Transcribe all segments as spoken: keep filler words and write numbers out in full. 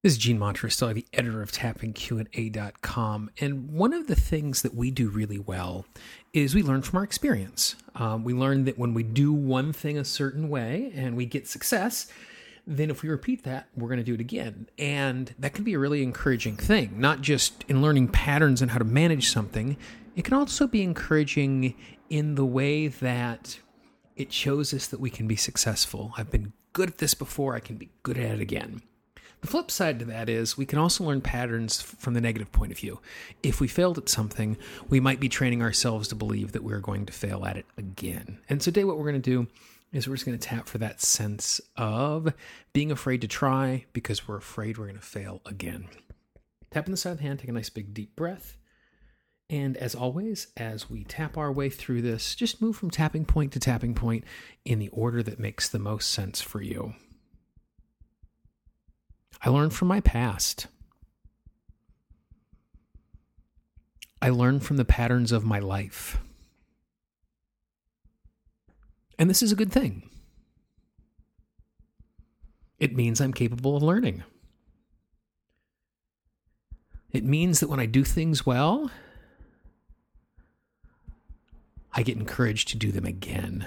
This is Gene Monterostola, the editor of tapping Q and A dot com. And one of the things that we do really well is we learn from our experience. Um, we learn that when we do one thing a certain way and we get success, then if we repeat that, we're going to do it again. And that can be a really encouraging thing, not just in learning patterns and how to manage something. It can also be encouraging in the way that it shows us that we can be successful. I've been good at this before, I can be good at it again. The flip side to that is we can also learn patterns from the negative point of view. If we failed at something, we might be training ourselves to believe that we're going to fail at it again. And today what we're going to do is we're just going to tap for that sense of being afraid to try because we're afraid we're going to fail again. Tap on the side of the hand, take a nice big deep breath. And as always, as we tap our way through this, just move from tapping point to tapping point in the order that makes the most sense for you. I learned from my past. I learned from the patterns of my life. And this is a good thing. It means I'm capable of learning. It means that when I do things well, I get encouraged to do them again.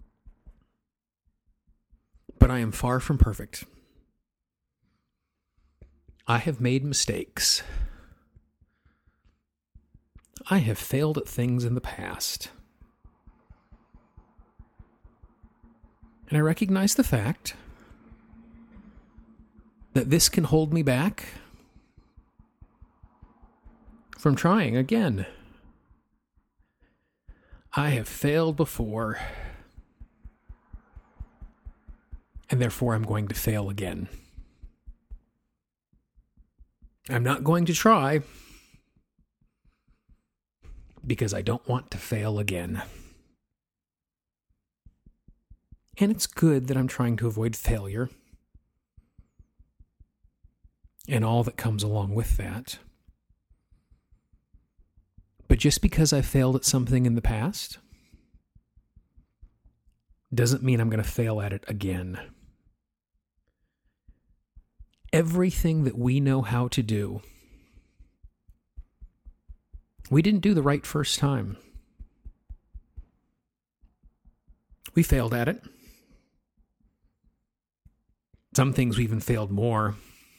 But I am far from perfect. I have made mistakes. I have failed at things in the past. And I recognize the fact that this can hold me back from trying again. I have failed before, and therefore I'm going to fail again. I'm not going to try because I don't want to fail again. And it's good that I'm trying to avoid failure and all that comes along with that. But just because I failed at something in the past doesn't mean I'm going to fail at it again. Everything that we know how to do, we didn't do the right first time. We failed at it. Some things we even failed more.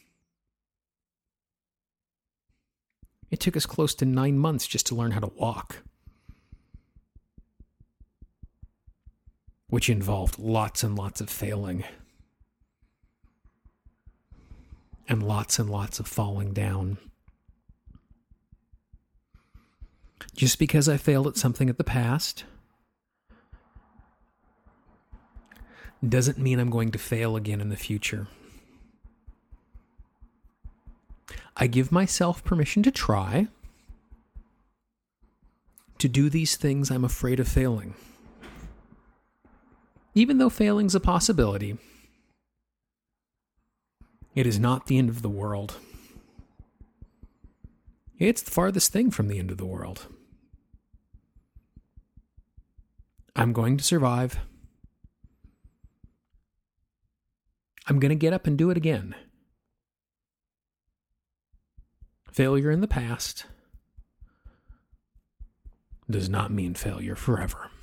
It took us close to nine months just to learn how to walk, which involved lots and lots of failing. And lots and lots of falling down. Just because I failed at something at the past doesn't mean I'm going to fail again in the future. I give myself permission to try, to do these things I'm afraid of failing. Even though failing's a possibility, it is not the end of the world. It's the farthest thing from the end of the world. I'm going to survive. I'm going to get up and do it again. Failure in the past does not mean failure forever.